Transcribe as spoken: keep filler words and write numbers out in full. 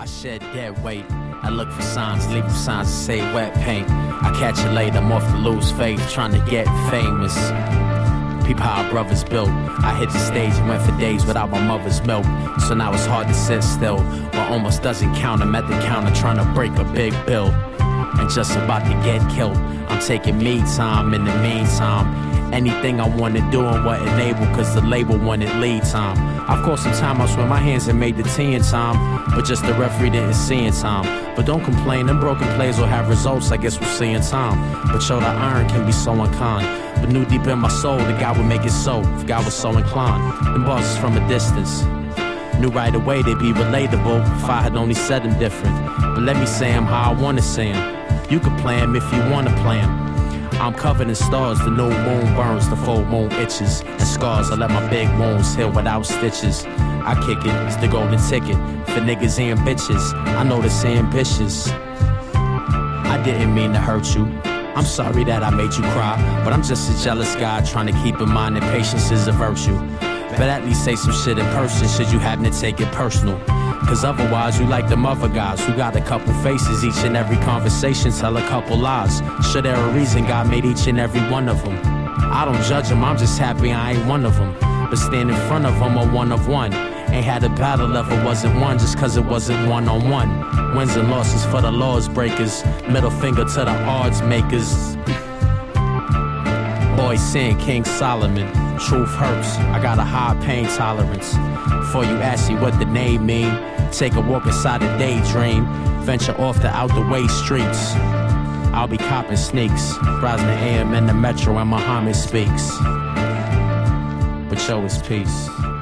I shed dead weight. I look for signs, leave signs that say wet paint. I catch it later, I'm off to lose faith, trying to get famous. Peep how our brothers built. I hit the stage and went for days without my mother's milk. So now it's hard to sit still. But almost doesn't count. I'm at the counter trying to break a big bill. And just about to get killed. I'm taking me time in the meantime. Anything I wanna do and what enable, cause the label wanted lead time. I've caught some timeouts where my hands had made the tea in time, but just the referee didn't see in time. But don't complain, them broken plays will have results, I guess we'll see in time. But yo, the iron can be so unkind. But knew deep in my soul, the God would make it so, if God was so inclined. Them bars is from a distance. Knew right away they'd be relatable if I had only said them different. But let me say them how I wanna say them. You can play them if you wanna play them. I'm covered in stars, the new moon burns, the full moon itches. And scars, I let my big wounds heal without stitches. I kick it, it's the golden ticket for niggas and bitches. I know this ambitious. I didn't mean to hurt you. I'm sorry that I made you cry, but I'm just a jealous guy trying to keep in mind that patience is a virtue. But at least say some shit in person should you happen to take it personal. Cause otherwise you like them other guys who got a couple faces, each and every conversation tell a couple lies. Sure there a reason God made each and every one of them. I don't judge them, I'm just happy I ain't one of them. But stand in front of them a one of one. Ain't had a battle ever wasn't won just cause it wasn't one on one. Wins and losses for the laws breakers, middle finger to the odds makers. Boy saying King Solomon, truth hurts, I got a high pain tolerance. Before you ask me what the name mean, take a walk inside a daydream, venture off the out the way streets. I'll be copping sneaks, rising the A M in the metro when Muhammad speaks. But yo, it's peace.